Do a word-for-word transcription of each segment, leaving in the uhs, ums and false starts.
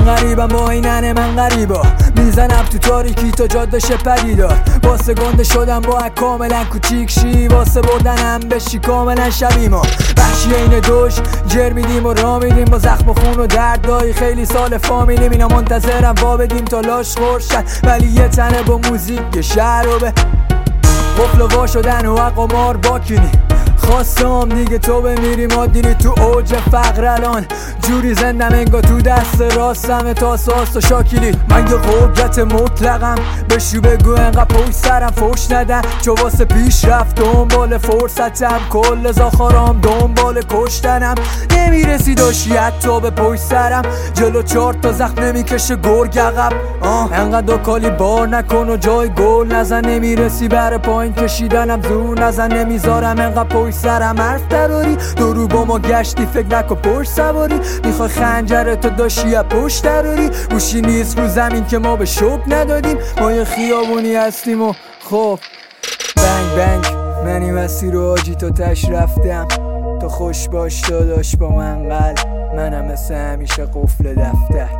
غریبم با اینن من غریبا میزنم تو تاریکی تا جادش پدیدار واسه گنده شدم با کاملا کوچیک شی واسه بردنم بشی کاملا شبیما بخشی این دوش جر میدیم و را میدیم با زخم و خون و دردای خیلی سال فامیلیم اینا منتظرم وا بدیم تا لاش خورشن ولی یه تنه با موزیک یه شهر رو به قفل و وا شدن و قمار باکنی خواستم دیگه تو بمیری ما دیری تو اوج فقر الان جوری زندم انگا تو دست راستم تا ساست و شاکیلی من یه قدرت مطلقم بشو بگو انقدر پوش سرم فوش ندن چو واسه پیش رفت دنبال فرصتم کل زاخارام دنبال کشتنم نمیرسی داشی حتی به پوش سرم جلو چار تا زخم نمیکشه گرگ عقب انقدر کالی بار نکن و جای گل نزن نمیرسی بر پایین کشیدنم زور نزن نمیذارم انقدر پوش سرم حرف دراری درو با ما گشتی فکر نکن پشت سواری میخوای خنجرتو داشتی یا پشت دراری گوشی نیست رو زمین که ما به شوق ندادیم ما یه خیابونی هستیم و خب بنگ بنگ منی مسیر رو آجی تا تش رفتم تو خوش باش داداش با من قلب منم مثل همیشه قفل دفتر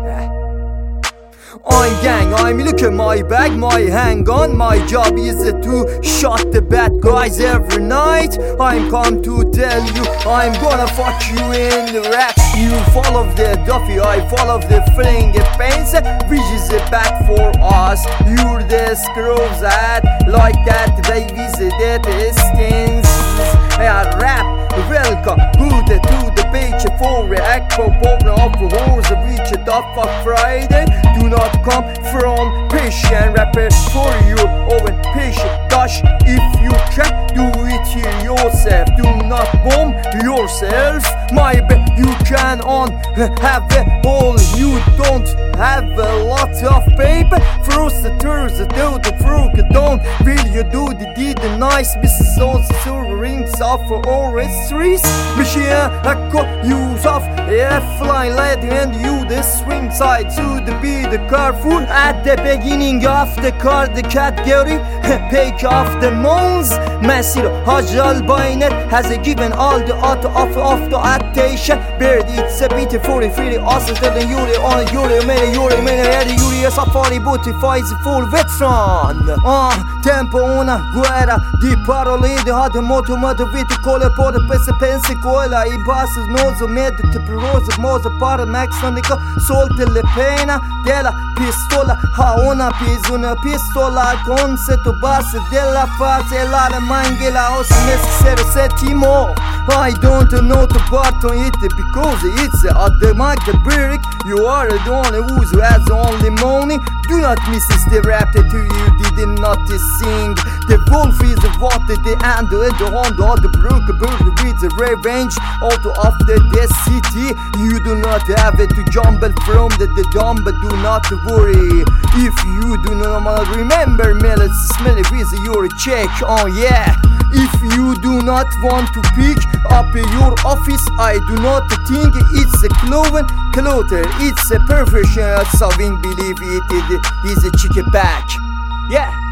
I'm gang, I'm look at my bag, my hang on. My job is to shot the bad guys every night. I'm come to tell you, I'm gonna fuck you in the rack. You follow the Duffy, I follow the fling pains, which is bad for us. You're the screws that like that, babies, that skins. I rap, welcome, good to the page for react for problem of the horse, reach it up for Friday. Do not come from patient rapper for you over patient gosh if you can do it here yourself do not bomb yourself my bad you can on have a hole you don't have a lot of paper first the tours do the fruit don't will you do the deed the nice missus also rings off for all streets machine echo use of a fly lady and you the swing side to the beat the careful at the beginning of the car the category pick off the moons Masir Hajal Bainet has given all the auto of of the attention bird it's a bit for free awesome telling you on Yuri many Yuri many Yuri safari booty fights full veteran ah tempo una guerra di parole di hade moto moto vite cole por pese pensi cola i passes nozo med te prosa moza para max sonica solte le pena della pistola ha una pis una pistola con seto base della fase la mangela os necessary setimo I don't know the part on it because it's at the market brick you are the only who has only money do not miss the rap that you did not sing the wolf is what the and the hand of the brook bird with the revenge out of the death city you do not have it to jump from the, the dumb but do not worry if you do not remember me let's smell it with your check oh yeah if you do not want to pick up your office I do not think it's a cloven clother it's a professional solving believe it is a chicken back yeah